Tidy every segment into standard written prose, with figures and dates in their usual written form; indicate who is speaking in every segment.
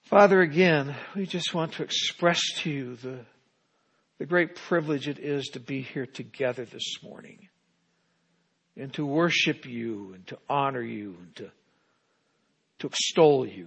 Speaker 1: Father, again, we just want to express to you the great privilege it is to be here together this morning and to worship you and to honor you and to extol you.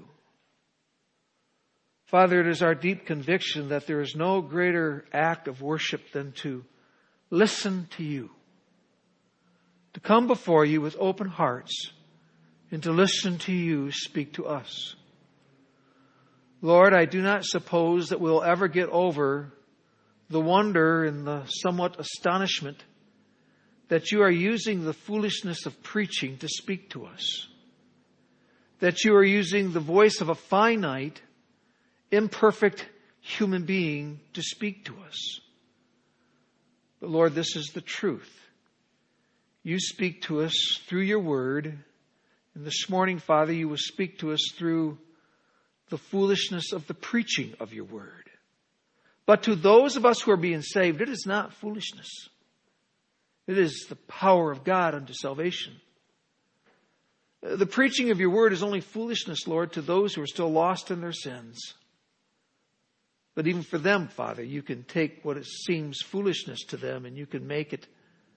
Speaker 1: Father, it is our deep conviction that there is no greater act of worship than to listen to you, to come before you with open hearts and to listen to you speak to us. Lord, I do not suppose that we'll ever get over the wonder and the somewhat astonishment that you are using the foolishness of preaching to speak to us. That you are using the voice of a finite, imperfect human being to speak to us. But Lord, this is the truth. You speak to us through your word. And this morning, Father, you will speak to us through the foolishness of the preaching of your word. But to those of us who are being saved, it is not foolishness. It is the power of God unto salvation. The preaching of your word is only foolishness, Lord, to those who are still lost in their sins. But even for them, Father, you can take what it seems foolishness to them and you can make it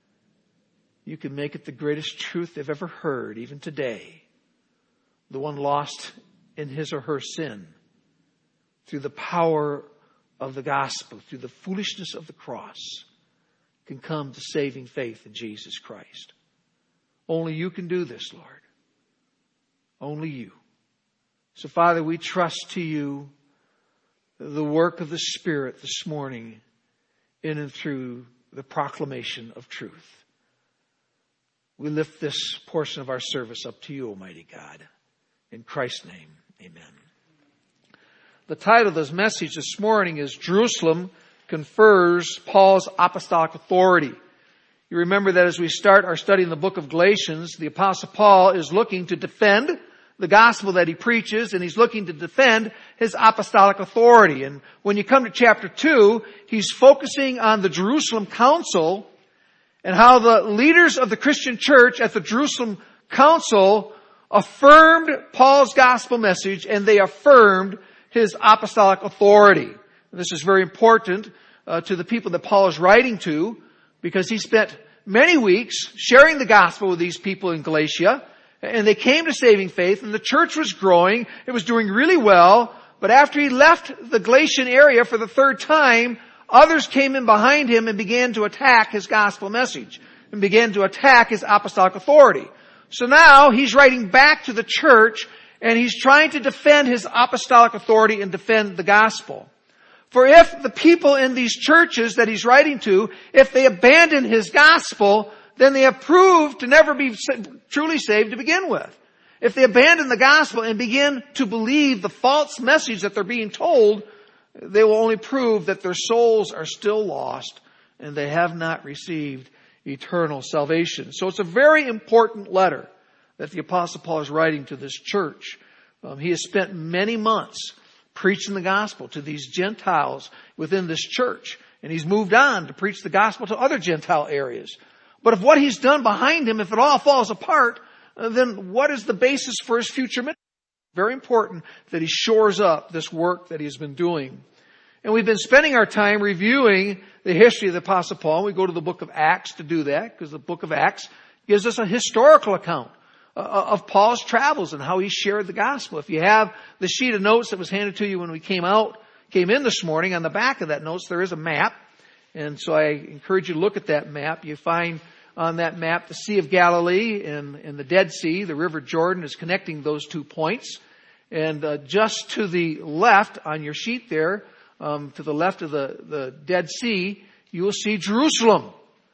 Speaker 1: the greatest truth they've ever heard, even today. The one lost in his or her sin, through the power of the gospel, through the foolishness of the cross, can come to saving faith in Jesus Christ. Only you can do this, Lord. Only you. So, Father, we trust to you the work of the Spirit this morning in and through the proclamation of truth. We lift this portion of our service up to you, Almighty God. In Christ's name, amen. The title of this message this morning is Jerusalem Confers Paul's Apostolic Authority. You remember that as we start our study in the book of Galatians, the Apostle Paul is looking to defend the gospel that he preaches, and he's looking to defend his apostolic authority. And when you come to chapter 2, he's focusing on the Jerusalem Council and how the leaders of the Christian church at the Jerusalem Council affirmed Paul's gospel message, and they affirmed his apostolic authority. This is very important to the people that Paul is writing to, because he spent many weeks sharing the gospel with these people in Galatia, and they came to saving faith, and the church was growing. It was doing really well, but after he left the Galatian area for the third time, others came in behind him and began to attack his gospel message and began to attack his apostolic authority. So now he's writing back to the church and he's trying to defend his apostolic authority and defend the gospel. For if the people in these churches that he's writing to, if they abandon his gospel, then they have proved to never be truly saved to begin with. If they abandon the gospel and begin to believe the false message that they're being told, they will only prove that their souls are still lost and they have not received eternal salvation. So it's a very important letter that the Apostle Paul is writing to this church. He has spent many months preaching the gospel to these Gentiles within this church. And he's moved on to preach the gospel to other Gentile areas. But if what he's done behind him, if it all falls apart, then what is the basis for his future ministry? Very important that he shores up this work that he's been doing. And we've been spending our time reviewing the history of the Apostle Paul. We go to the book of Acts to do that, because the book of Acts gives us a historical account of Paul's travels and how he shared the gospel. If you have the sheet of notes that was handed to you when we came in this morning, on the back of that notes there is a map. And so I encourage you to look at that map. You find on that map the Sea of Galilee and the Dead Sea. The River Jordan is connecting those 2 points. And just to the left on your sheet there, to the left of the Dead Sea, you will see Jerusalem.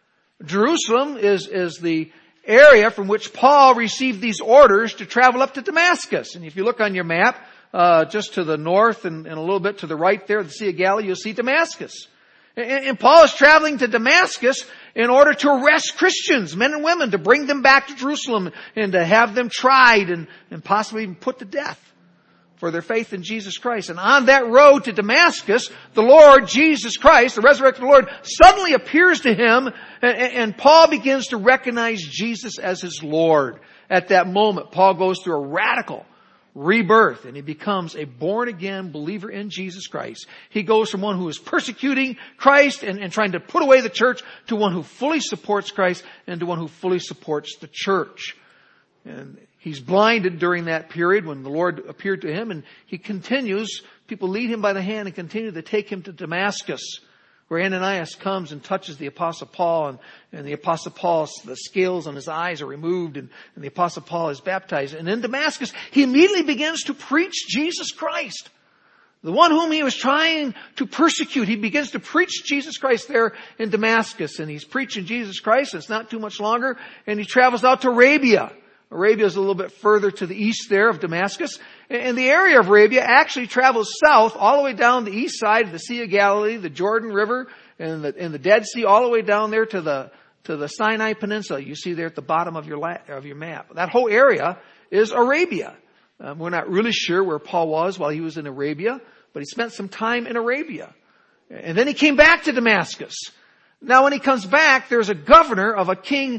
Speaker 1: Jerusalem is the area from which Paul received these orders to travel up to Damascus. And if you look on your map, just to the north and a little bit to the right there, the Sea of Galilee, you'll see Damascus. And Paul is traveling to Damascus in order to arrest Christians, men and women, to bring them back to Jerusalem and to have them tried and possibly even put to death for their faith in Jesus Christ. And on that road to Damascus, the Lord Jesus Christ, the resurrected Lord, suddenly appears to him, and Paul begins to recognize Jesus as his Lord. At that moment, Paul goes through a radical rebirth, and he becomes a born-again believer in Jesus Christ. He goes from one who is persecuting Christ and trying to put away the church to one who fully supports Christ and to one who fully supports the church. And he's blinded during that period when the Lord appeared to him, and he continues. People lead him by the hand and continue to take him to Damascus, where Ananias comes and touches the Apostle Paul, and the Apostle Paul, the scales on his eyes are removed, and the Apostle Paul is baptized. And in Damascus, he immediately begins to preach Jesus Christ. The one whom he was trying to persecute, he begins to preach Jesus Christ there in Damascus. And he's preaching Jesus Christ, and it's not too much longer, and he travels out to Arabia. Arabia is a little bit further to the east there of Damascus. And the area of Arabia actually travels south all the way down the east side of the Sea of Galilee, the Jordan River, and the Dead Sea, all the way down there to the Sinai Peninsula. You see there at the bottom of your map. That whole area is Arabia. We're not really sure where Paul was while he was in Arabia, but he spent some time in Arabia. And then he came back to Damascus. Now when he comes back, there's a governor of a king,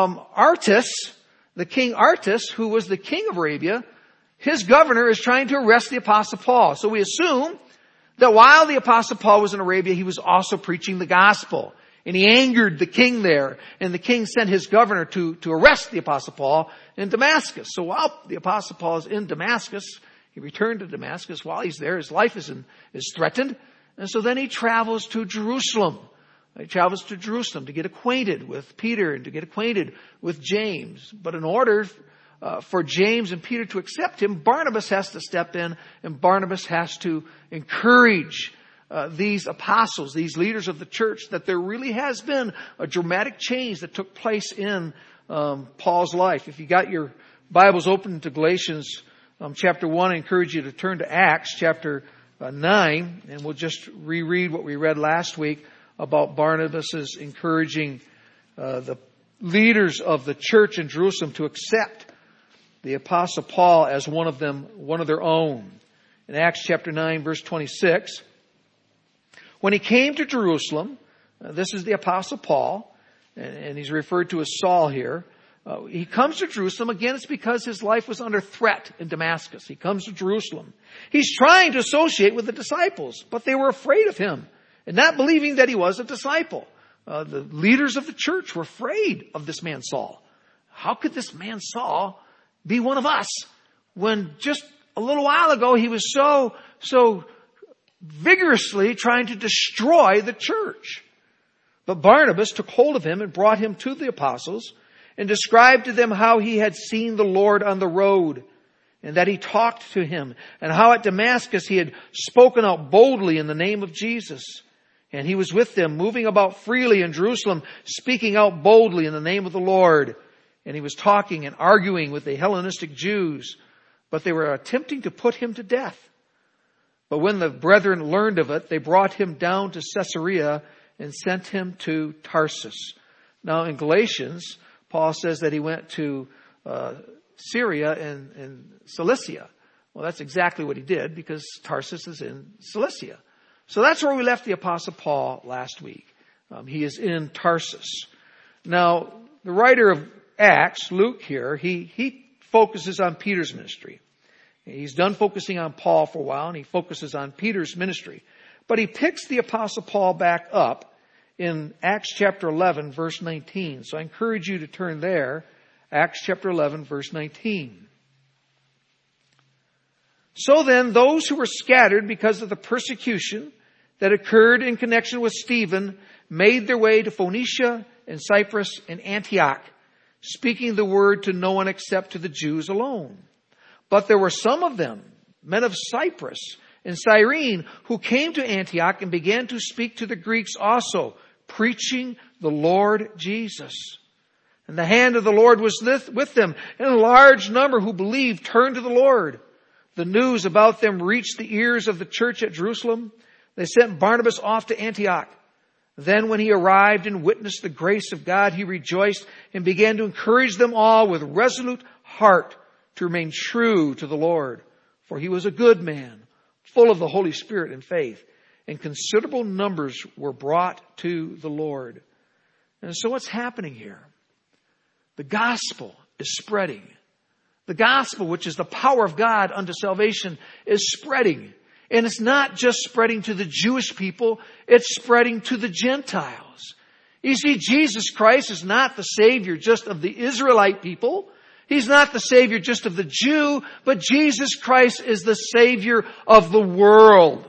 Speaker 1: Artis, the king Artis, who was the king of Arabia. His governor is trying to arrest the Apostle Paul. So we assume that while the Apostle Paul was in Arabia, he was also preaching the gospel. And he angered the king there. And the king sent his governor to arrest the Apostle Paul in Damascus. So while the Apostle Paul is in Damascus, he returned to Damascus. While he's there, his life is threatened. And so then he travels to Jerusalem. He travels to Jerusalem to get acquainted with Peter and to get acquainted with James. But in order for James and Peter to accept him, Barnabas has to step in, and Barnabas has to encourage these apostles, these leaders of the church, that there really has been a dramatic change that took place in Paul's life. If you got your Bibles open to Galatians chapter 1, I encourage you to turn to Acts chapter 9, and we'll just reread what we read last week about Barnabas' encouraging the leaders of the church in Jerusalem to accept the Apostle Paul as one of their own. In Acts chapter 9, verse 26, when he came to Jerusalem, this is the Apostle Paul, and he's referred to as Saul here. He comes to Jerusalem. Again, it's because his life was under threat in Damascus. He comes to Jerusalem. He's trying to associate with the disciples, but they were afraid of him and not believing that he was a disciple. The leaders of the church were afraid of this man Saul. How could this man Saul be one of us when just a little while ago he was so vigorously trying to destroy the church? But Barnabas took hold of him and brought him to the apostles and described to them how he had seen the Lord on the road and that he talked to him, and how at Damascus he had spoken out boldly in the name of Jesus. And he was with them, moving about freely in Jerusalem, speaking out boldly in the name of the Lord. And he was talking and arguing with the Hellenistic Jews, but they were attempting to put him to death. But when the brethren learned of it, they brought him down to Caesarea and sent him to Tarsus. Now in Galatians, Paul says that he went to Syria and Cilicia. Well, that's exactly what he did, because Tarsus is in Cilicia. So that's where we left the Apostle Paul last week. He is in Tarsus. Now, the writer of Acts, Luke here, he focuses on Peter's ministry. He's done focusing on Paul for a while, and he focuses on Peter's ministry. But he picks the Apostle Paul back up in Acts chapter 11, verse 19. So I encourage you to turn there. Acts chapter 11, verse 19. So then, those who were scattered because of the persecution that occurred in connection with Stephen made their way to Phoenicia and Cyprus and Antioch, speaking the word to no one except to the Jews alone. But there were some of them, men of Cyprus and Cyrene, who came to Antioch and began to speak to the Greeks also, preaching the Lord Jesus. And the hand of the Lord was with them, and a large number who believed turned to the Lord. The news about them reached the ears of the church at Jerusalem. They sent Barnabas off to Antioch. Then when he arrived and witnessed the grace of God, he rejoiced and began to encourage them all with resolute heart to remain true to the Lord. For he was a good man, full of the Holy Spirit and faith, and considerable numbers were brought to the Lord. And so what's happening here? The gospel is spreading. The gospel, which is the power of God unto salvation, is spreading. And it's not just spreading to the Jewish people, it's spreading to the Gentiles. You see, Jesus Christ is not the Savior just of the Israelite people. He's not the Savior just of the Jew, but Jesus Christ is the Savior of the world.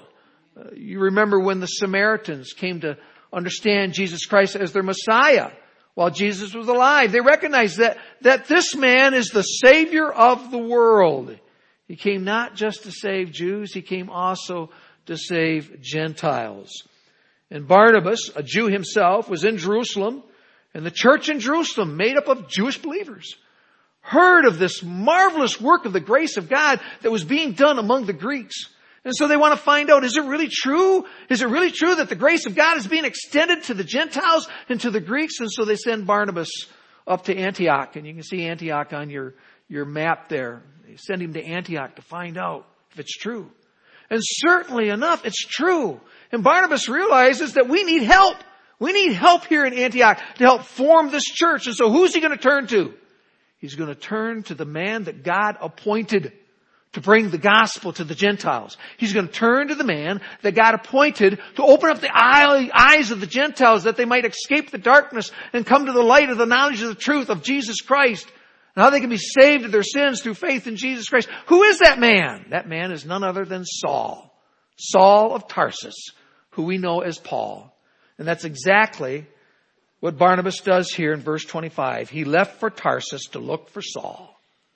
Speaker 1: You remember when the Samaritans came to understand Jesus Christ as their Messiah while Jesus was alive. They recognized that this man is the Savior of the world. He came not just to save Jews, he came also to save Gentiles. And Barnabas, a Jew himself, was in Jerusalem, and the church in Jerusalem, made up of Jewish believers, heard of this marvelous work of the grace of God that was being done among the Greeks. And so they want to find out, is it really true? Is it really true that the grace of God is being extended to the Gentiles and to the Greeks? And so they send Barnabas up to Antioch. And you can see Antioch on your map there. They send him to Antioch to find out if it's true. And certainly enough, it's true. And Barnabas realizes that we need help. We need help here in Antioch to help form this church. And so who's he going to turn to? He's going to turn to the man that God appointed to bring the gospel to the Gentiles. He's going to turn to the man that God appointed to open up the eyes of the Gentiles that they might escape the darkness and come to the light of the knowledge of the truth of Jesus Christ. And how they can be saved of their sins through faith in Jesus Christ. Who is that man? That man is none other than Saul. Saul of Tarsus, who we know as Paul. And that's exactly what Barnabas does here in verse 25. He left for Tarsus to look for Saul.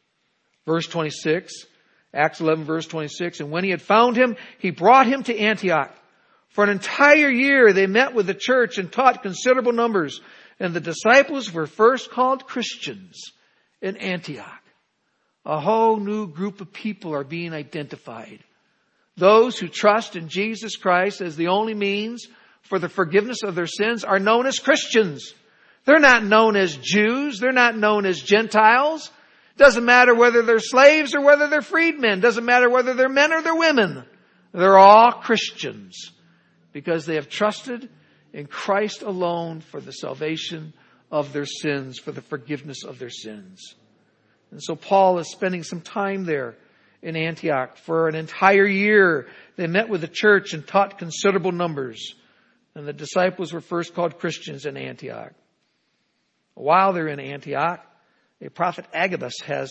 Speaker 1: Verse 26, Acts 11 verse 26. And when he had found him, he brought him to Antioch. For an entire year they met with the church and taught considerable numbers. And the disciples were first called Christians in Antioch. A whole new group of people are being identified. Those who trust in Jesus Christ as the only means for the forgiveness of their sins are known as Christians. They're not known as Jews. They're not known as Gentiles. Doesn't matter whether they're slaves or whether they're freedmen. Doesn't matter whether they're men or they're women. They're all Christians because they have trusted in Christ alone for the salvation of their sins, for the forgiveness of their sins. And so Paul is spending some time there in Antioch for an entire year. They met with the church and taught considerable numbers. And the disciples were first called Christians in Antioch. While they're in Antioch, a prophet Agabus has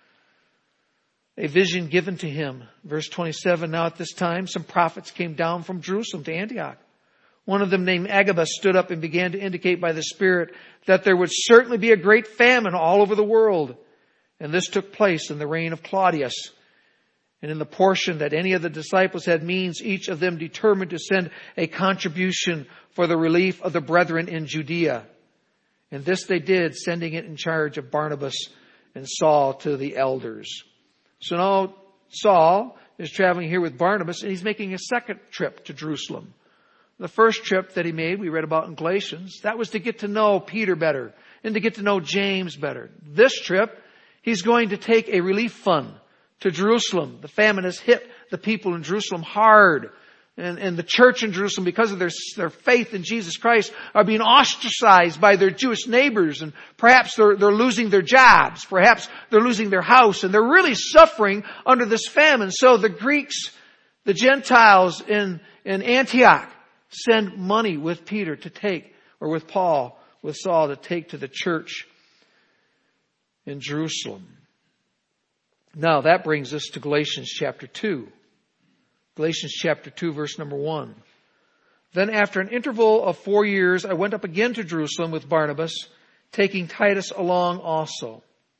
Speaker 1: a vision given to him. Verse 27, now at this time, some prophets came down from Jerusalem to Antioch. One of them named Agabus stood up and began to indicate by the Spirit that there would certainly be a great famine all over the world. And this took place in the reign of Claudius. And in the portion that any of the disciples had means, each of them determined to send a contribution for the relief of the brethren in Judea. And this they did, sending it in charge of Barnabas and Saul to the elders. So now Saul is traveling here with Barnabas, and he's making a second trip to Jerusalem. The first trip that he made, we read about in Galatians, that was to get to know Peter better and to get to know James better. This trip, he's going to take a relief fund to Jerusalem. The famine has hit the people in Jerusalem hard. And the church in Jerusalem, because of their faith in Jesus Christ, are being ostracized by their Jewish neighbors. And perhaps they're losing their jobs. Perhaps they're losing their house. And they're really suffering under this famine. So the Greeks, the Gentiles in Antioch, send money with Peter to take, or with Paul, with Saul to take to the church in Jerusalem. Now that brings us to Galatians chapter 2. Galatians chapter 2 verse number 1. Then after an interval of 4 years, I went up again to Jerusalem with Barnabas, taking Titus along also.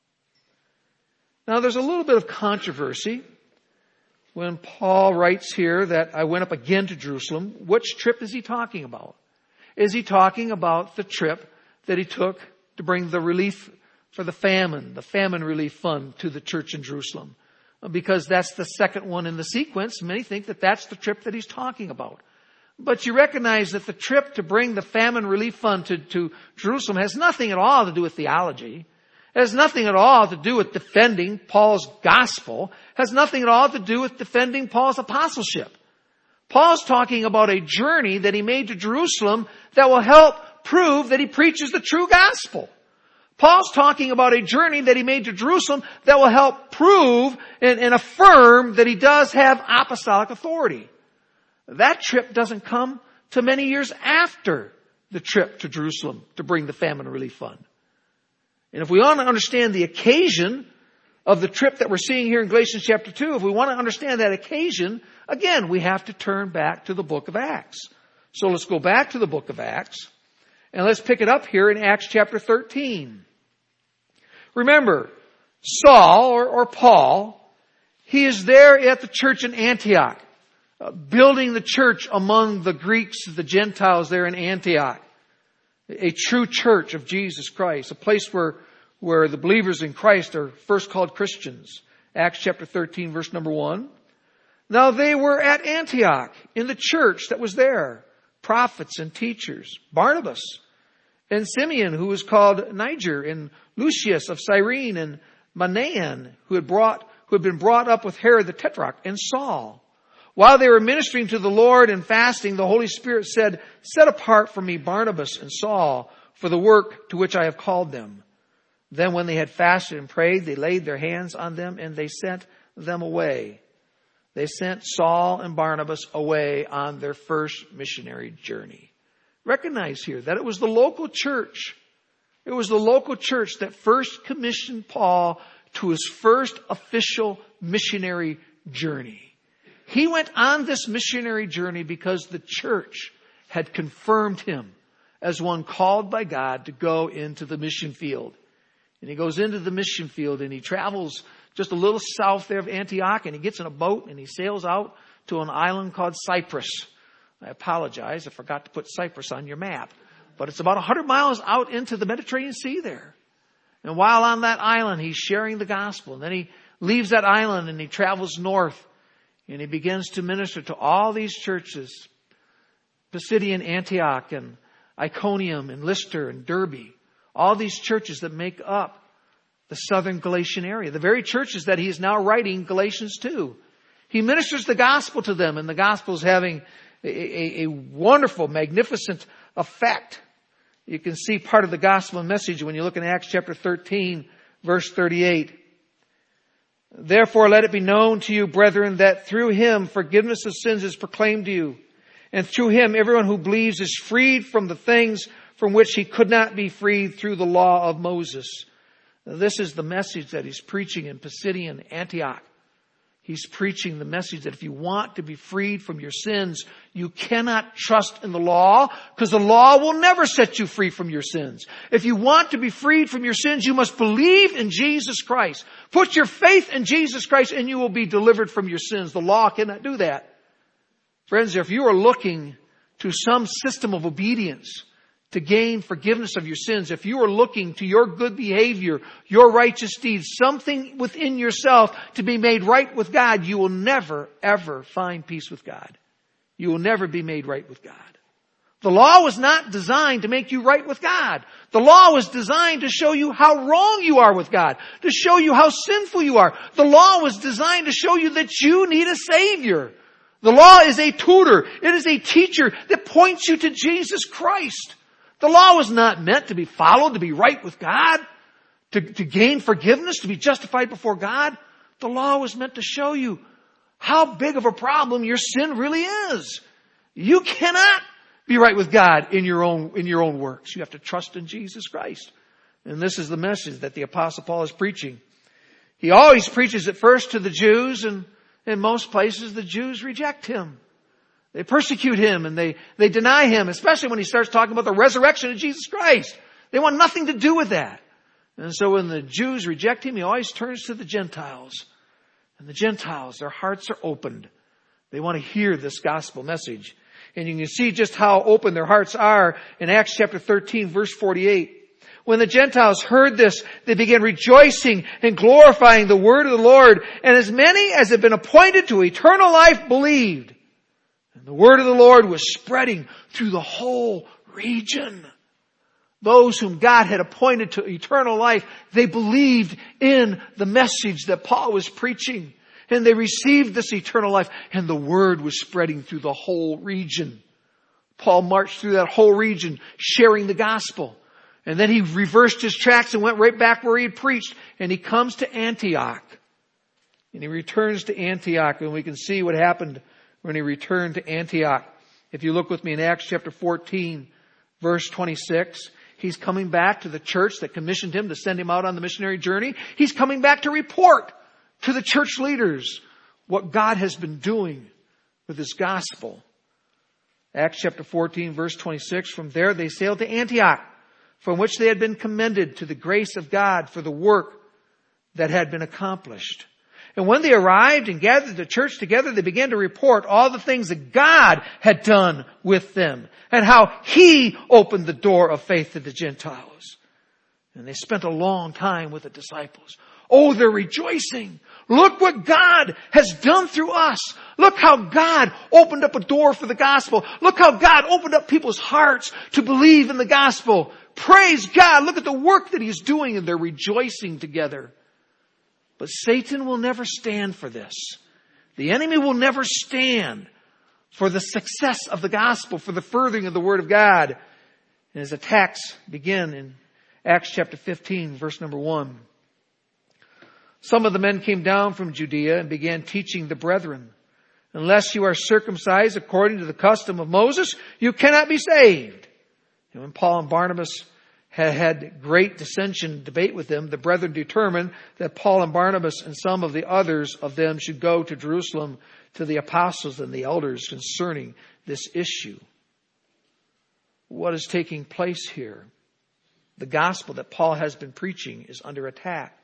Speaker 1: Now there's a little bit of controversy when Paul writes here that I went up again to Jerusalem. Which trip is he talking about? Is he talking about the trip that he took to bring the relief for the famine relief fund to the church in Jerusalem? Because that's the second one in the sequence. Many think that that's the trip that he's talking about. But you recognize that the trip to bring the famine relief fund to Jerusalem has nothing at all to do with theology. It has nothing at all to do with defending Paul's gospel. It has nothing at all to do with defending Paul's apostleship. Paul's talking about a journey that he made to Jerusalem that will help prove that he preaches the true gospel. Paul's talking about a journey that he made to Jerusalem that will help prove and affirm that he does have apostolic authority. That trip doesn't come to many years after the trip to Jerusalem to bring the famine relief fund. And if we want to understand the occasion of the trip that we're seeing here in Galatians chapter 2, if we want to understand that occasion, again, we have to turn back to the book of Acts. So let's go back to the book of Acts, and let's pick it up here in Acts chapter 13. Remember, Saul, or Paul, he is there at the church in Antioch, building the church among the Greeks, the Gentiles there in Antioch. A true church of Jesus Christ, a place where the believers in Christ are first called Christians. Acts chapter 13, verse number 1. Now they were at Antioch, in the church that was there, prophets and teachers, Barnabas and Simeon, who was called Niger, and Lucius of Cyrene, and Manaen, who had been brought up with Herod the Tetrarch, and Saul. While they were ministering to the Lord and fasting, the Holy Spirit said, "Set apart for me Barnabas and Saul for the work to which I have called them." Then when they had fasted and prayed, they laid their hands on them and they sent them away. They sent Saul and Barnabas away on their first missionary journey. Recognize here that it was the local church. It was the local church that first commissioned Paul to his first official missionary journey. He went on this missionary journey because the church had confirmed him as one called by God to go into the mission field. And he goes into the mission field and he travels just a little south there of Antioch, and he gets in a boat and he sails out to an island called Cyprus. I apologize, I forgot to put Cyprus on your map. But it's about 100 miles out into the Mediterranean Sea there. And while on that island, he's sharing the gospel. And then he leaves that island and he travels north. And he begins to minister to all these churches, Pisidian Antioch and Iconium and Lystra and Derbe. All these churches that make up the southern Galatian area. The very churches that he is now writing Galatians to. He ministers the gospel to them, and the gospel is having a wonderful, magnificent effect. You can see part of the gospel message when you look in Acts chapter 13, verse 38. Therefore, let it be known to you, brethren, that through him forgiveness of sins is proclaimed to you. And through him, everyone who believes is freed from the things from which he could not be freed through the law of Moses. This is the message that he's preaching in Pisidian Antioch. He's preaching the message that if you want to be freed from your sins, you cannot trust in the law, because the law will never set you free from your sins. If you want to be freed from your sins, you must believe in Jesus Christ. Put your faith in Jesus Christ and you will be delivered from your sins. The law cannot do that. Friends, if you are looking to some system of obedience to gain forgiveness of your sins, if you are looking to your good behavior, your righteous deeds, something within yourself to be made right with God, you will never, ever find peace with God. You will never be made right with God. The law was not designed to make you right with God. The law was designed to show you how wrong you are with God, to show you how sinful you are. The law was designed to show you that you need a Savior. The law is a tutor. It is a teacher that points you to Jesus Christ. The law was not meant to be followed, to be right with God, to gain forgiveness, to be justified before God. The law was meant to show you how big of a problem your sin really is. You cannot be right with God in your own works. You have to trust in Jesus Christ. And this is the message that the Apostle Paul is preaching. He always preaches it first to the Jews, and in most places the Jews reject him. They persecute him and they deny him, especially when he starts talking about the resurrection of Jesus Christ. They want nothing to do with that. And so when the Jews reject him, he always turns to the Gentiles. And the Gentiles, their hearts are opened. They want to hear this gospel message. And you can see just how open their hearts are in Acts chapter 13, verse 48. When the Gentiles heard this, they began rejoicing and glorifying the word of the Lord. And as many as had been appointed to eternal life believed. And the word of the Lord was spreading through the whole region. Those whom God had appointed to eternal life, they believed in the message that Paul was preaching. And they received this eternal life. And the word was spreading through the whole region. Paul marched through that whole region sharing the gospel. And then he reversed his tracks and went right back where he had preached. And he comes to Antioch. And he returns to Antioch. And we can see what happened when he returned to Antioch. If you look with me in Acts chapter 14, verse 26, he's coming back to the church that commissioned him to send him out on the missionary journey. He's coming back to report to the church leaders what God has been doing with His gospel. Acts chapter 14, verse 26, from there they sailed to Antioch, from which they had been commended to the grace of God for the work that had been accomplished. And when they arrived and gathered the church together, they began to report all the things that God had done with them and how He opened the door of faith to the Gentiles. And they spent a long time with the disciples. Oh, they're rejoicing. Look what God has done through us. Look how God opened up a door for the gospel. Look how God opened up people's hearts to believe in the gospel. Praise God. Look at the work that He's doing, and they're rejoicing together. But Satan will never stand for this. The enemy will never stand for the success of the gospel, for the furthering of the word of God. And his attacks begin in Acts chapter 15, verse number 1. Some of the men came down from Judea and began teaching the brethren, unless you are circumcised according to the custom of Moses, you cannot be saved. And when Paul and Barnabas had great dissension and debate with them, the brethren determined that Paul and Barnabas and some of the others of them should go to Jerusalem to the apostles and the elders concerning this issue. What is taking place here? The gospel that Paul has been preaching is under attack.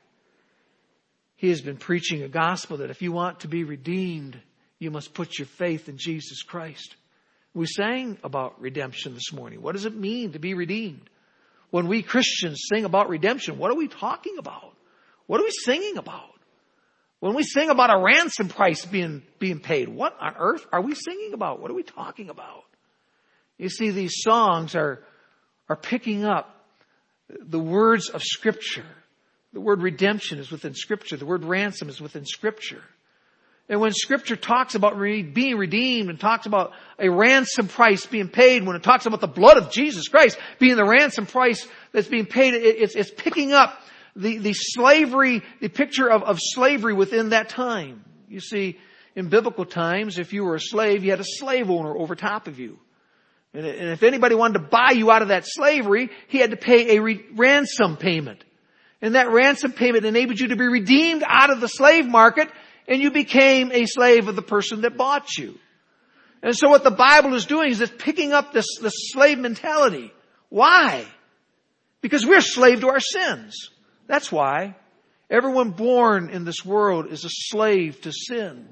Speaker 1: He has been preaching a gospel that if you want to be redeemed, you must put your faith in Jesus Christ. We sang about redemption this morning. What does it mean to be redeemed? When we Christians sing about redemption, what are we talking about? What are we singing about? When we sing about a ransom price being paid, what on earth are we singing about? What are we talking about? You see, these songs are picking up the words of Scripture. The word redemption is within Scripture. The word ransom is within Scripture. And when Scripture talks about being redeemed and talks about a ransom price being paid, when it talks about the blood of Jesus Christ being the ransom price that's being paid, it's picking up the slavery, the picture of slavery within that time. You see, in biblical times, if you were a slave, you had a slave owner over top of you. And if anybody wanted to buy you out of that slavery, he had to pay a ransom payment. And that ransom payment enabled you to be redeemed out of the slave market, and you became a slave of the person that bought you. And so what the Bible is doing is it's picking up this slave mentality. Why? Because we're slave to our sins. That's why. Everyone born in this world is a slave to sin.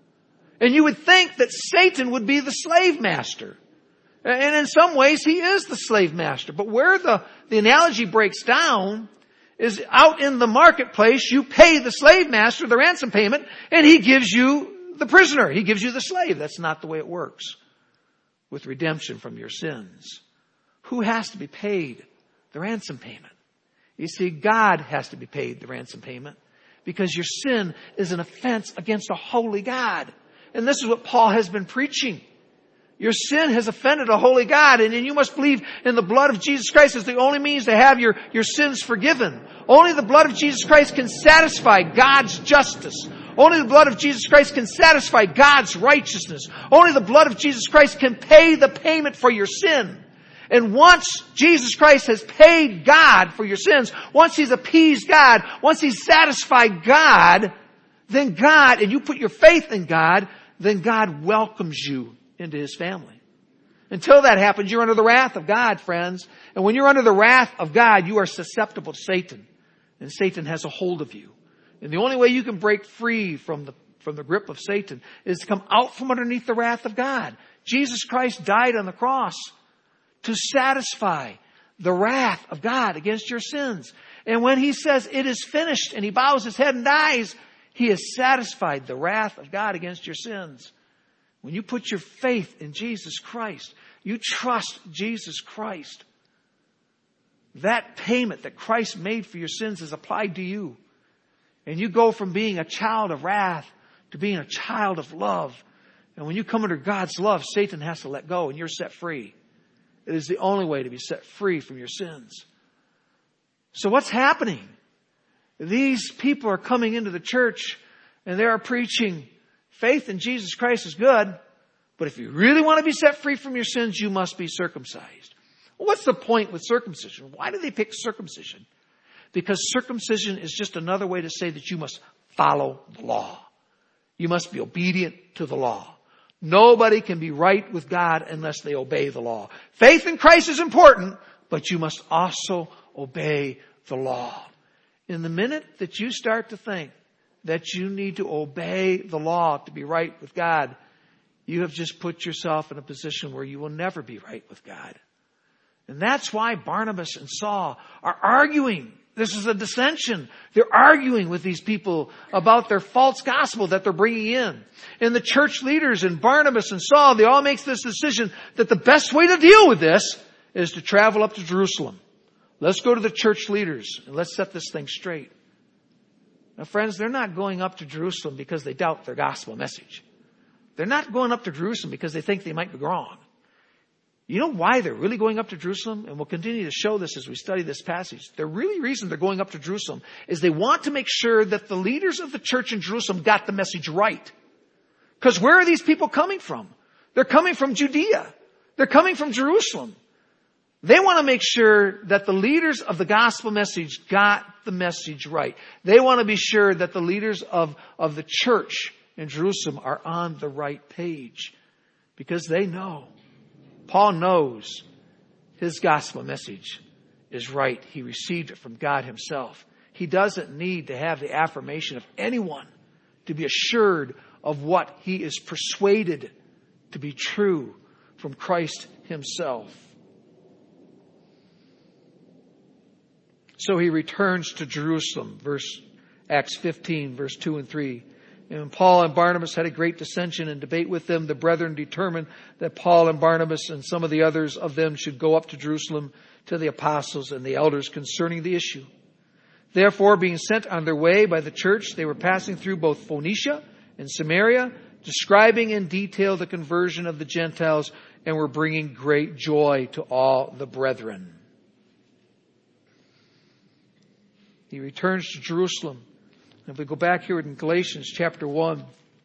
Speaker 1: And you would think that Satan would be the slave master. And in some ways he is the slave master. But where the analogy breaks down is out in the marketplace, you pay the slave master the ransom payment, and he gives you the prisoner. He gives you the slave. That's not the way it works with redemption from your sins. Who has to be paid the ransom payment? You see, God has to be paid the ransom payment because your sin is an offense against a holy God. And this is what Paul has been preaching. Your sin has offended a holy God, and you must believe in the blood of Jesus Christ as the only means to have your sins forgiven. Only the blood of Jesus Christ can satisfy God's justice. Only the blood of Jesus Christ can satisfy God's righteousness. Only the blood of Jesus Christ can pay the payment for your sin. And once Jesus Christ has paid God for your sins, once He's appeased God, once He's satisfied God, then God, and you put your faith in God, then God welcomes you into His family. Until that happens, you're under the wrath of God, friends. And when you're under the wrath of God, you are susceptible to Satan. And Satan has a hold of you. And the only way you can break free from the grip of Satan is to come out from underneath the wrath of God. Jesus Christ died on the cross to satisfy the wrath of God against your sins. And when He says it is finished and He bows His head and dies, He has satisfied the wrath of God against your sins. When you put your faith in Jesus Christ, you trust Jesus Christ, that payment that Christ made for your sins is applied to you. And you go from being a child of wrath to being a child of love. And when you come under God's love, Satan has to let go and you're set free. It is the only way to be set free from your sins. So what's happening? These people are coming into the church and they are preaching faith in Jesus Christ is good, but if you really want to be set free from your sins, you must be circumcised. Well, what's the point with circumcision? Why do they pick circumcision? Because circumcision is just another way to say that you must follow the law. You must be obedient to the law. Nobody can be right with God unless they obey the law. Faith in Christ is important, but you must also obey the law. In the minute that you start to think that you need to obey the law to be right with God, you have just put yourself in a position where you will never be right with God. And that's why Barnabas and Saul are arguing. This is a dissension. They're arguing with these people about their false gospel that they're bringing in. And the church leaders and Barnabas and Saul, they all make this decision that the best way to deal with this is to travel up to Jerusalem. Let's go to the church leaders and let's set this thing straight. Now, friends, they're not going up to Jerusalem because they doubt their gospel message. They're not going up to Jerusalem because they think they might be wrong. You know why they're really going up to Jerusalem? And we'll continue to show this as we study this passage. The really reason they're going up to Jerusalem is they want to make sure that the leaders of the church in Jerusalem got the message right. Because where are these people coming from? They're coming from Judea. They're coming from Jerusalem. They want to make sure that the leaders of the gospel message got the message right. They want to be sure that the leaders of the church in Jerusalem are on the right page. Because they know. Paul knows his gospel message is right. He received it from God himself. He doesn't need to have the affirmation of anyone to be assured of what he is persuaded to be true from Christ himself. So he returns to Jerusalem, Acts 15, verse 2 and 3. And when Paul and Barnabas had a great dissension and debate with them, the brethren determined that Paul and Barnabas and some of the others of them should go up to Jerusalem to the apostles and the elders concerning the issue. Therefore, being sent on their way by the church, they were passing through both Phoenicia and Samaria, describing in detail the conversion of the Gentiles, and were bringing great joy to all the brethren. He returns to Jerusalem. If we go back here in Galatians chapter 1,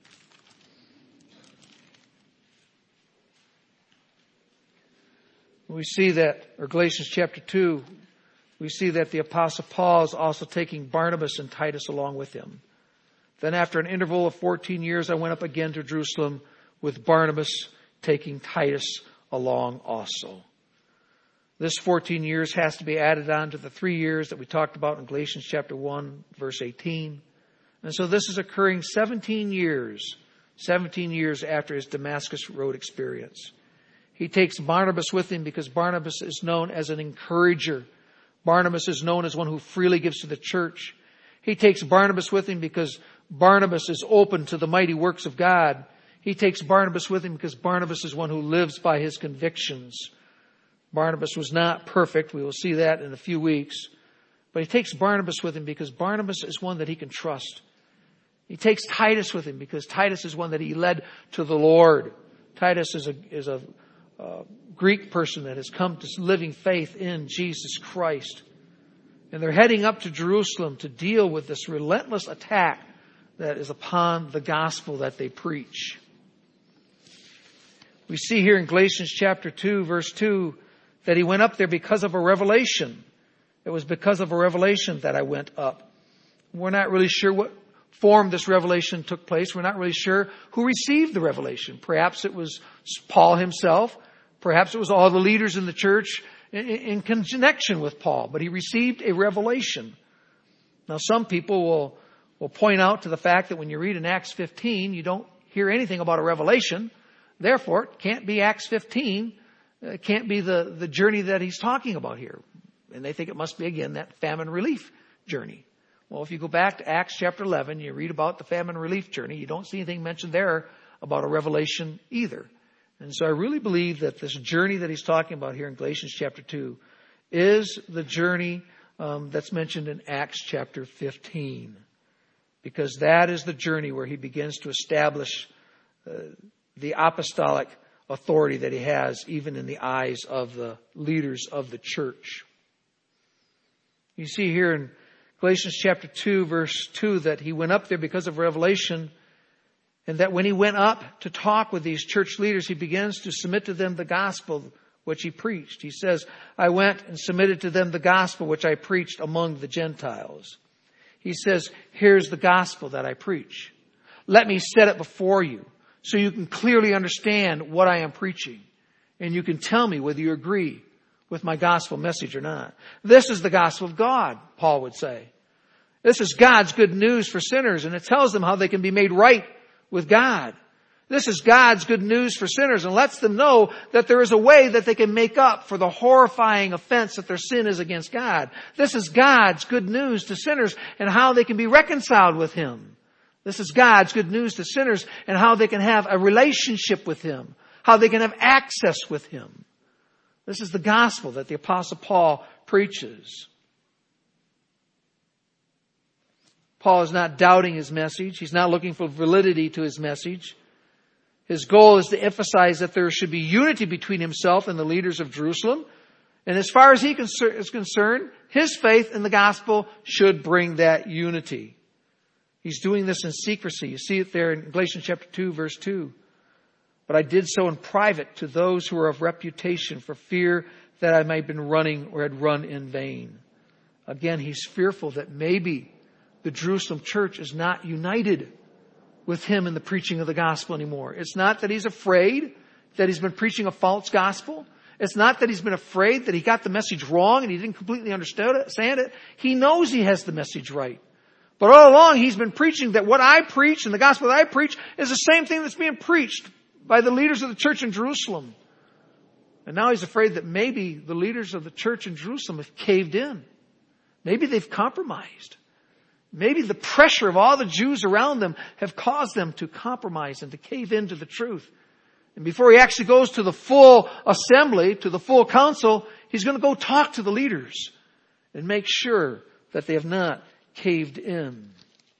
Speaker 1: we see that, or Galatians chapter 2, we see that the Apostle Paul is also taking Barnabas and Titus along with him. Then after an interval of 14 years, I went up again to Jerusalem with Barnabas, taking Titus along also. This 14 years has to be added on to the 3 years that we talked about in Galatians chapter 1, verse 18. And so this is occurring 17 years after his Damascus Road experience. He takes Barnabas with him because Barnabas is known as an encourager. Barnabas is known as one who freely gives to the church. He takes Barnabas with him because Barnabas is open to the mighty works of God. He takes Barnabas with him because Barnabas is one who lives by his convictions. Barnabas was not perfect. We will see that in a few weeks. But he takes Barnabas with him because Barnabas is one that he can trust. He takes Titus with him because Titus is one that he led to the Lord. Titus is a Greek person that has come to living faith in Jesus Christ. And they're heading up to Jerusalem to deal with this relentless attack that is upon the gospel that they preach. We see here in Galatians chapter 2, verse 2, that he went up there because of a revelation. It was because of a revelation that I went up. We're not really sure what form this revelation took place. We're not really sure who received the revelation. Perhaps it was Paul himself. Perhaps it was all the leaders in the church in connection with Paul. But he received a revelation. Now, some people will point out to the fact that when you read in Acts 15, you don't hear anything about a revelation. Therefore, it can't be Acts 15. It can't be the journey that he's talking about here. And they think it must be, again, that famine relief journey. Well, if you go back to Acts chapter 11, you read about the famine relief journey. You don't see anything mentioned there about a revelation either. And so I really believe that this journey that he's talking about here in Galatians chapter 2 is the journey that's mentioned in Acts chapter 15. Because that is the journey where he begins to establish the apostolic authority that he has, even in the eyes of the leaders of the church. You see here in Galatians chapter 2, verse 2, that he went up there because of revelation, and that when he went up to talk with these church leaders, he begins to submit to them the gospel which he preached. He says, I went and submitted to them the gospel which I preached among the Gentiles. He says, here's the gospel that I preach. Let me set it before you so you can clearly understand what I am preaching. And you can tell me whether you agree with my gospel message or not. This is the gospel of God, Paul would say. This is God's good news for sinners, and it tells them how they can be made right with God. This is God's good news for sinners and lets them know that there is a way that they can make up for the horrifying offense that their sin is against God. This is God's good news to sinners and how they can be reconciled with Him. This is God's good news to sinners and how they can have a relationship with Him, how they can have access with Him. This is the gospel that the Apostle Paul preaches. Paul is not doubting his message. He's not looking for validity to his message. His goal is to emphasize that there should be unity between himself and the leaders of Jerusalem. And as far as he is concerned, his faith in the gospel should bring that unity. He's doing this in secrecy. You see it there in Galatians chapter 2, verse 2. But I did so in private to those who are of reputation for fear that I might have been running or had run in vain. Again, he's fearful that maybe the Jerusalem church is not united with him in the preaching of the gospel anymore. It's not that he's afraid that he's been preaching a false gospel. It's not that he's been afraid that he got the message wrong and he didn't completely understand it. He knows he has the message right. But all along he's been preaching that what I preach and the gospel that I preach is the same thing that's being preached by the leaders of the church in Jerusalem. And now he's afraid that maybe the leaders of the church in Jerusalem have caved in. Maybe they've compromised. Maybe the pressure of all the Jews around them have caused them to compromise and to cave into the truth. And before he actually goes to the full assembly, to the full council, he's going to go talk to the leaders and make sure that they have not caved in.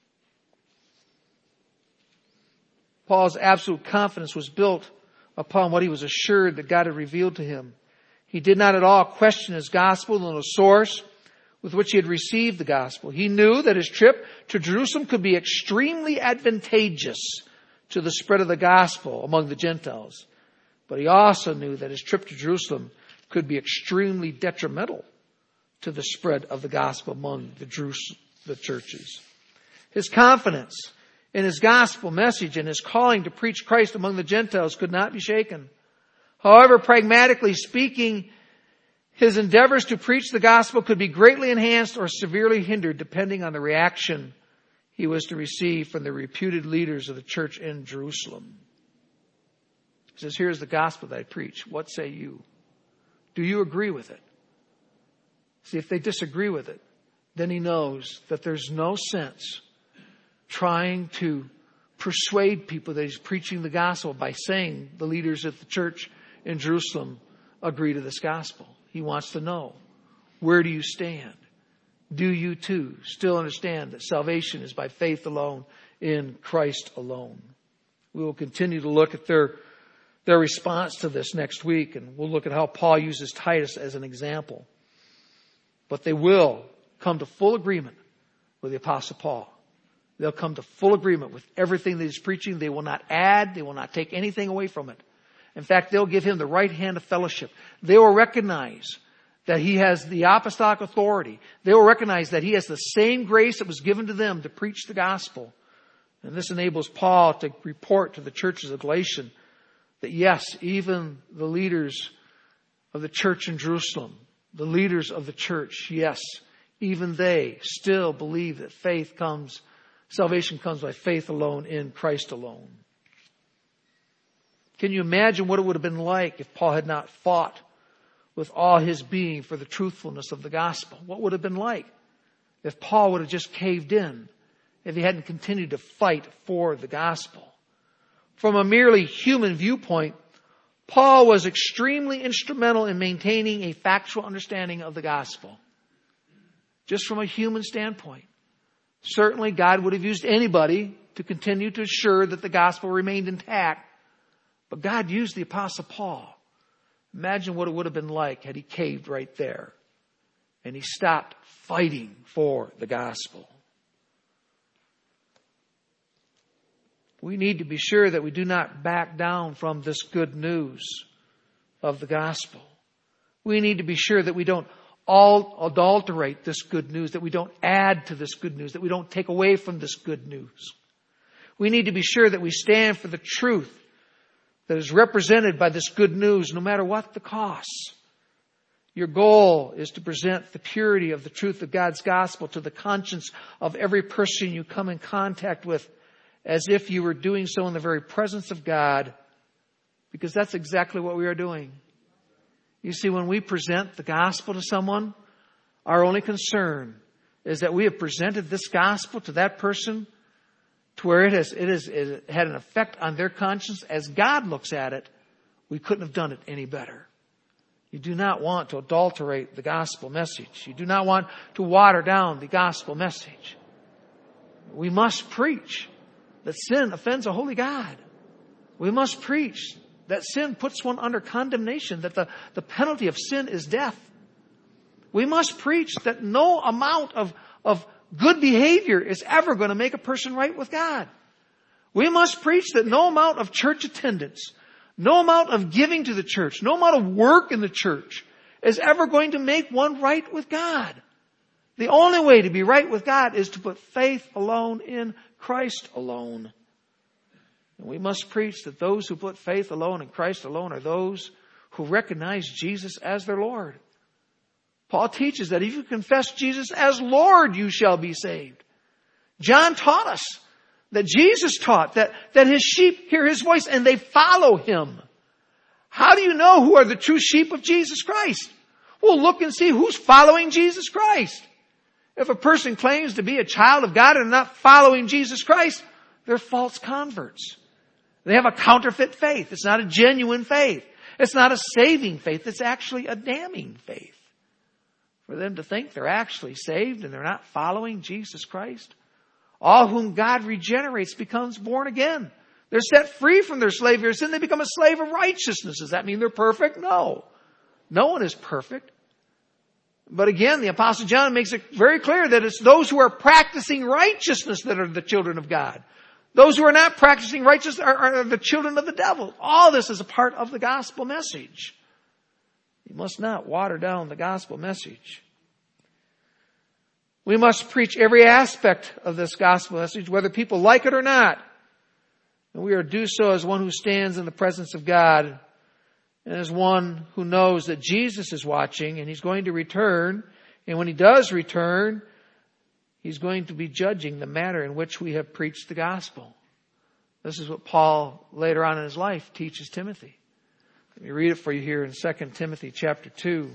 Speaker 1: Paul's absolute confidence was built upon what he was assured that God had revealed to him. He did not at all question his gospel and the source with which he had received the gospel. He knew that his trip to Jerusalem could be extremely advantageous to the spread of the gospel among the Gentiles. But he also knew that his trip to Jerusalem could be extremely detrimental to the spread of the gospel among the churches. His confidence in his gospel message and his calling to preach Christ among the Gentiles could not be shaken. However, pragmatically speaking, his endeavors to preach the gospel could be greatly enhanced or severely hindered depending on the reaction he was to receive from the reputed leaders of the church in Jerusalem. He says, here's the gospel that I preach. What say you? Do you agree with it? See, if they disagree with it, then he knows that there's no sense trying to persuade people that he's preaching the gospel by saying the leaders of the church in Jerusalem agree to this gospel. He wants to know, where do you stand? Do you too still understand that salvation is by faith alone in Christ alone? We will continue to look at their response to this next week, and we'll look at how Paul uses Titus as an example. But they will come to full agreement with the Apostle Paul. They'll come to full agreement with everything that he's preaching. They will not add. They will not take anything away from it. In fact, they'll give him the right hand of fellowship. They will recognize that he has the apostolic authority. They will recognize that he has the same grace that was given to them to preach the gospel. And this enables Paul to report to the churches of Galatia that yes, even the leaders of the church in Jerusalem, the leaders of the church, yes, even they still believe that salvation comes by faith alone in Christ alone. Can you imagine what it would have been like if Paul had not fought with all his being for the truthfulness of the gospel? What would it have been like if Paul would have just caved in, if he hadn't continued to fight for the gospel? From a merely human viewpoint, Paul was extremely instrumental in maintaining a factual understanding of the gospel. Just from a human standpoint. Certainly God would have used anybody to continue to assure that the gospel remained intact. But God used the Apostle Paul. Imagine what it would have been like had he caved right there and he stopped fighting for the gospel. We need to be sure that we do not back down from this good news of the gospel. We need to be sure that we don't adulterate this good news, that we don't add to this good news, that we don't take away from this good news. We need to be sure that we stand for the truth that is represented by this good news, no matter what the costs. Your goal is to present the purity of the truth of God's gospel to the conscience of every person you come in contact with, as if you were doing so in the very presence of God, because that's exactly what we are doing. You see, when we present the gospel to someone, our only concern is that we have presented this gospel to that person to where it has had an effect on their conscience. As God looks at it, we couldn't have done it any better. You do not want to adulterate the gospel message. You do not want to water down the gospel message. We must preach that sin offends a holy God. We must preach that sin puts one under condemnation, that the penalty of sin is death. We must preach that no amount of good behavior is ever going to make a person right with God. We must preach that no amount of church attendance, no amount of giving to the church, no amount of work in the church is ever going to make one right with God. The only way to be right with God is to put faith alone in Christ alone. And we must preach that those who put faith alone in Christ alone are those who recognize Jesus as their Lord. Paul teaches that if you confess Jesus as Lord, you shall be saved. John taught us that Jesus taught that his sheep hear his voice and they follow him. How do you know who are the true sheep of Jesus Christ? Well, look and see who's following Jesus Christ. If a person claims to be a child of God and not following Jesus Christ, they're false converts. They have a counterfeit faith. It's not a genuine faith. It's not a saving faith. It's actually a damning faith. For them to think they're actually saved and they're not following Jesus Christ. All whom God regenerates becomes born again. They're set free from their slavery to sin. They become a slave of righteousness. Does that mean they're perfect? No. No one is perfect. But again, the Apostle John makes it very clear that it's those who are practicing righteousness that are the children of God. Those who are not practicing righteousness are the children of the devil. All this is a part of the gospel message. You must not water down the gospel message. We must preach every aspect of this gospel message, whether people like it or not. And we are to do so as one who stands in the presence of God and as one who knows that Jesus is watching and he's going to return. And when he does return, he's going to be judging the manner in which we have preached the gospel. This is what Paul later on in his life teaches Timothy. Let me read it for you here in 2 Timothy chapter 2.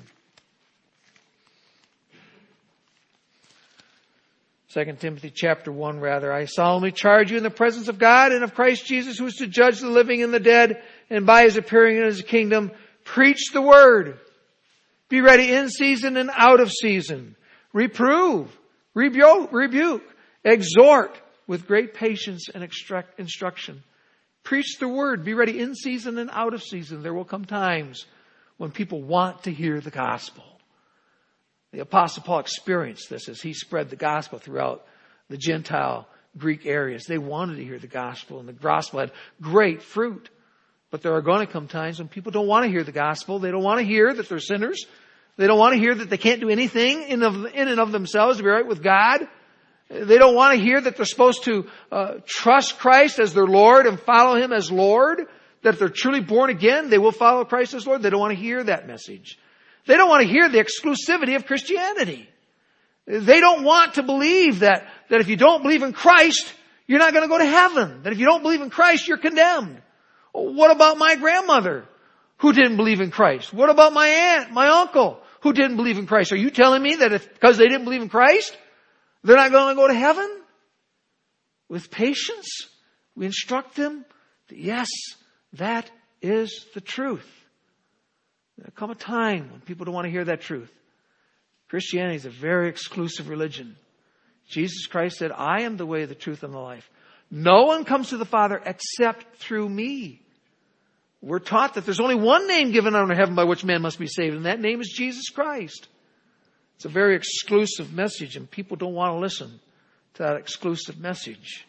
Speaker 1: 2 Timothy chapter 1 rather. I solemnly charge you in the presence of God and of Christ Jesus, who is to judge the living and the dead, and by his appearing in his kingdom, preach the word. Be ready in season and out of season. Reprove, rebuke, exhort with great patience and instruction. Preach the word. Be ready in season and out of season. There will come times when people want to hear the gospel. The Apostle Paul experienced this as he spread the gospel throughout the Gentile Greek areas. They wanted to hear the gospel, and the gospel had great fruit. But there are going to come times when people don't want to hear the gospel. They don't want to hear that they're sinners. They don't want to hear that they can't do anything in and of themselves to be right with God. They don't want to hear that they're supposed to trust Christ as their Lord and follow him as Lord. That if they're truly born again, they will follow Christ as Lord. They don't want to hear that message. They don't want to hear the exclusivity of Christianity. They don't want to believe that if you don't believe in Christ, you're not going to go to heaven. That if you don't believe in Christ, you're condemned. What about my grandmother who didn't believe in Christ? What about my aunt, my uncle who didn't believe in Christ? Are you telling me that because they didn't believe in Christ, they're not going to go to heaven? With patience, we instruct them that yes, that is the truth. There'll come a time when people don't want to hear that truth. Christianity is a very exclusive religion. Jesus Christ said, I am the way, the truth, and the life. No one comes to the Father except through me. We're taught that there's only one name given under heaven by which man must be saved, and that name is Jesus Christ. It's a very exclusive message, and people don't want to listen to that exclusive message.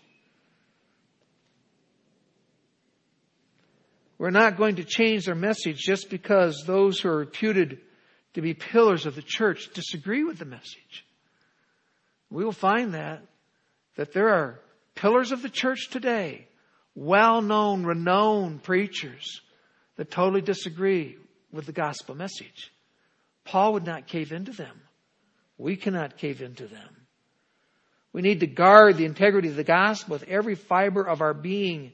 Speaker 1: We're not going to change their message just because those who are reputed to be pillars of the church disagree with the message. We will find that there are pillars of the church today, well-known, renowned preachers that totally disagree with the gospel message. Paul would not cave into them. We cannot cave into them. We need to guard the integrity of the gospel with every fiber of our being.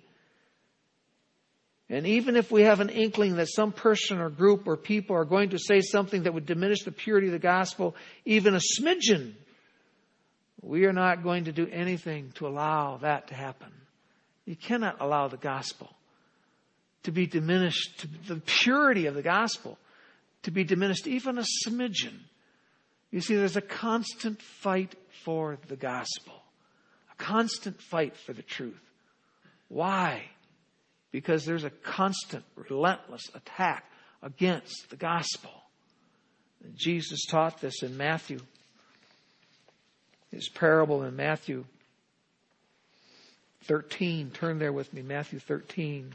Speaker 1: And even if we have an inkling that some person or group or people are going to say something that would diminish the purity of the gospel, even a smidgen, we are not going to do anything to allow that to happen. You cannot allow the gospel to be diminished, the purity of the gospel to be diminished even a smidgen. You see, there's a constant fight for the gospel, a constant fight for the truth. Why? Because there's a constant, relentless attack against the gospel. And Jesus taught this in Matthew. His parable in Matthew 13. Turn there with me, Matthew 13.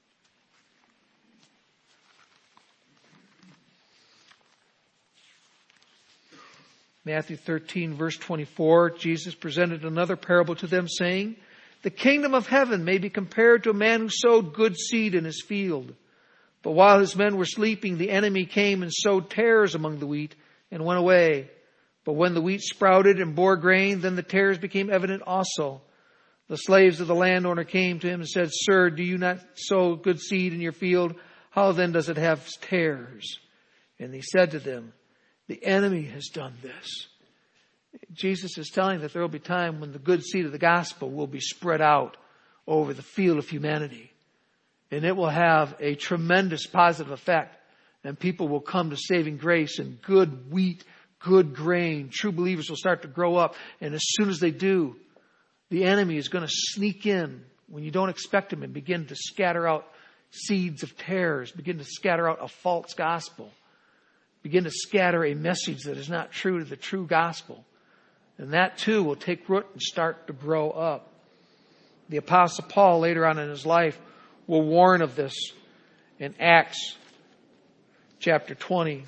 Speaker 1: Matthew 13, verse 24, Jesus presented another parable to them, saying, "The kingdom of heaven may be compared to a man who sowed good seed in his field. But while his men were sleeping, the enemy came and sowed tares among the wheat and went away. But when the wheat sprouted and bore grain, then the tares became evident also. The slaves of the landowner came to him and said, 'Sir, do you not sow good seed in your field? How then does it have tares?' And he said to them, 'The enemy has done this.'" Jesus is telling that there will be time when the good seed of the gospel will be spread out over the field of humanity. And it will have a tremendous positive effect. And people will come to saving grace, and good wheat, good grain. True believers will start to grow up. And as soon as they do, the enemy is going to sneak in when you don't expect him and begin to scatter out seeds of tares, begin to scatter out a false gospel, begin to scatter a message that is not true to the true gospel. And that too will take root and start to grow up. The Apostle Paul later on in his life will warn of this in Acts chapter 20.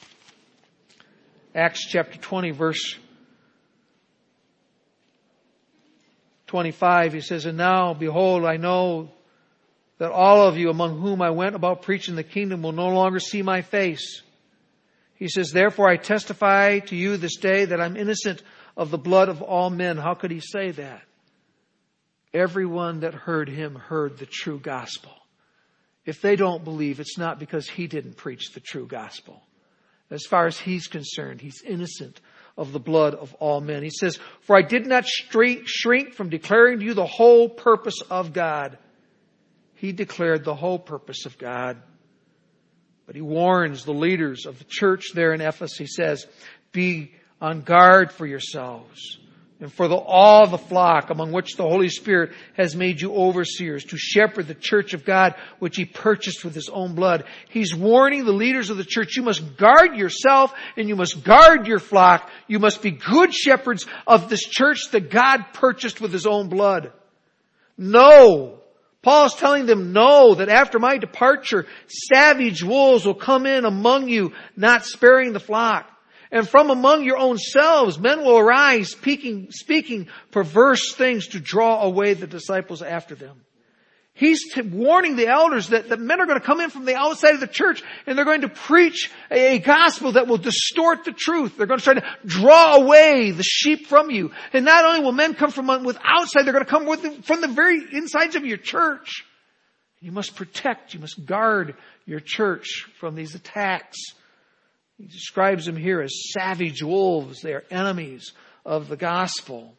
Speaker 1: Acts chapter 20 verse 25, he says, "And now, behold, I know that all of you among whom I went about preaching the kingdom will no longer see my face." He says, "Therefore I testify to you this day that I'm innocent of the blood of all men." How could he say that? Everyone that heard him heard the true gospel. If they don't believe, it's not because he didn't preach the true gospel. As far as he's concerned, he's innocent of the blood of all men. He says, "For I did not shrink from declaring to you the whole purpose of God." He declared the whole purpose of God. But he warns the leaders of the church there in Ephesus. He says, "Be on guard for yourselves and for all the flock among which the Holy Spirit has made you overseers, to shepherd the church of God, which he purchased with his own blood." He's warning the leaders of the church, you must guard yourself and you must guard your flock. You must be good shepherds of this church that God purchased with his own blood. No. Paul's telling them, no, that after my departure, savage wolves will come in among you, not sparing the flock. And from among your own selves, men will arise, speaking perverse things to draw away the disciples after them. He's warning the elders that men are going to come in from the outside of the church, and they're going to preach a gospel that will distort the truth. They're going to try to draw away the sheep from you. And not only will men come from outside, they're going to come from the very insides of your church. You must protect, you must guard your church from these attacks. He describes them here as savage wolves. They are enemies of the gospel.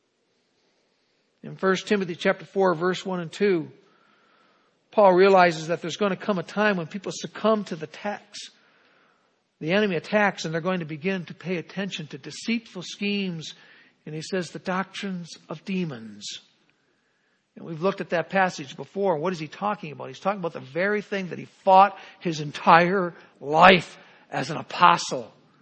Speaker 1: In 1 Timothy chapter 4, verse 1 and 2, Paul realizes that there's going to come a time when people succumb to the attacks. The enemy attacks, and they're going to begin to pay attention to deceitful schemes. And he says the doctrines of demons. And we've looked at that passage before. What is he talking about? He's talking about the very thing that he fought his entire life as an apostle.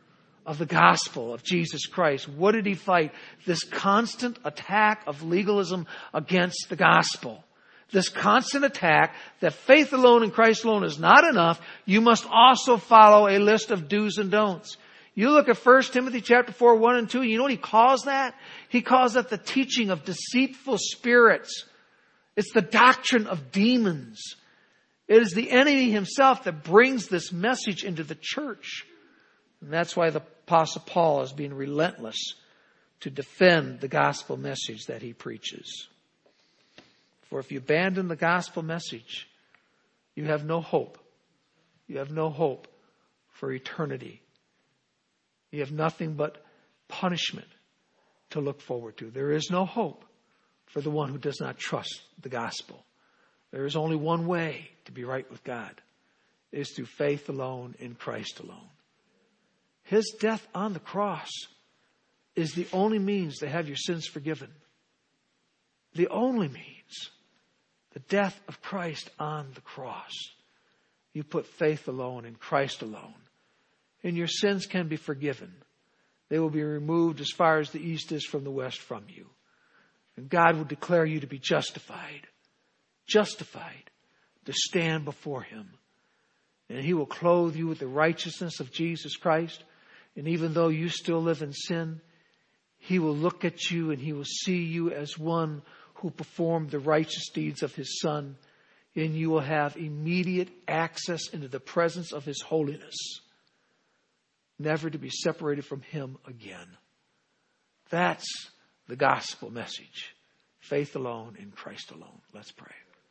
Speaker 1: of the gospel of Jesus Christ. What did he fight? This constant attack of legalism against the gospel. This constant attack that faith alone in Christ alone is not enough. You must also follow a list of do's and don'ts. You look at 1 Timothy chapter 4, 1 and 2, you know what he calls that? He calls that the teaching of deceitful spirits. It's the doctrine of demons. It is the enemy himself that brings this message into the church. And that's why the Apostle Paul is being relentless to defend the gospel message that he preaches. For if you abandon the gospel message, you have no hope. You have no hope for eternity. You have nothing but punishment to look forward to. There is no hope for the one who does not trust the gospel. There is only one way to be right with God. It is through faith alone in Christ alone. His death on the cross is the only means to have your sins forgiven. The only means. The death of Christ on the cross. You put faith alone in Christ alone, and your sins can be forgiven. They will be removed as far as the east is from the west from you. And God will declare you to be justified. Justified to stand before Him. And He will clothe you with the righteousness of Jesus Christ. And even though you still live in sin, He will look at you and He will see you as one who performed the righteous deeds of His Son. And you will have immediate access into the presence of His holiness. Never to be separated from Him again. That's the gospel message. Faith alone in Christ alone. Let's pray.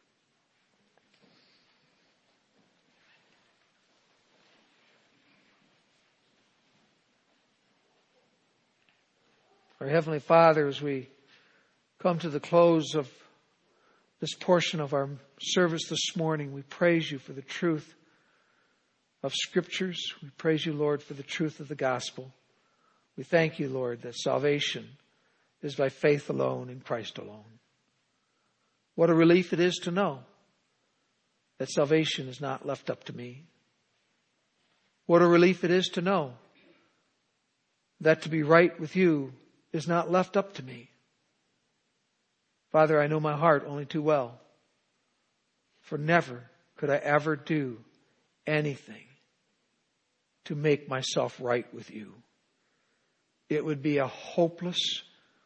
Speaker 1: Our Heavenly Father, as we come to the close of this portion of our service this morning, we praise You for the truth of Scriptures. We praise You, Lord, for the truth of the gospel. We thank You, Lord, that salvation is by faith alone in Christ alone. What a relief it is to know that salvation is not left up to me. What a relief it is to know that to be right with You is not left up to me. Father, I know my heart only too well. For never could I ever do anything to make myself right with You. It would be a hopeless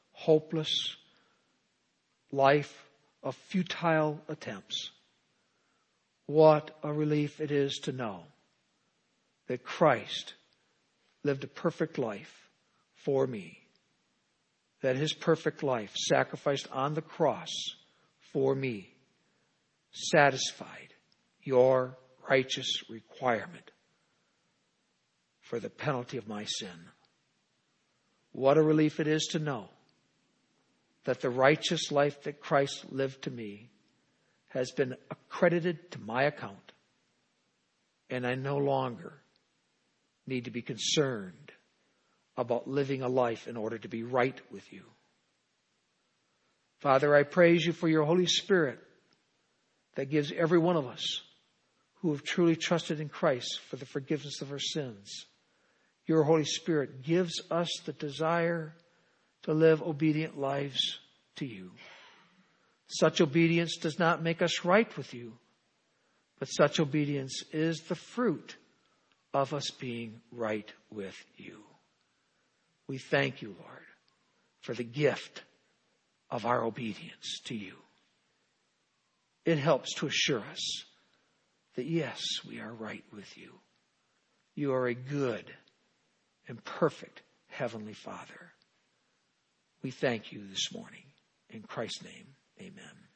Speaker 1: life of futile attempts. What a relief it is to know that Christ lived a perfect life for me. That His perfect life sacrificed on the cross for me satisfied Your righteous requirement for the penalty of my sin. What a relief it is to know that the righteous life that Christ lived to me has been accredited to my account, and I no longer need to be concerned about living a life in order to be right with You. Father, I praise You for Your Holy Spirit that gives every one of us who have truly trusted in Christ for the forgiveness of our sins. Your Holy Spirit gives us the desire to live obedient lives to You. Such obedience does not make us right with You, but such obedience is the fruit of us being right with You. We thank You, Lord, for the gift of our obedience to You. It helps to assure us that yes, we are right with You. You are a good and perfect Heavenly Father. We thank You this morning. In Christ's name, amen.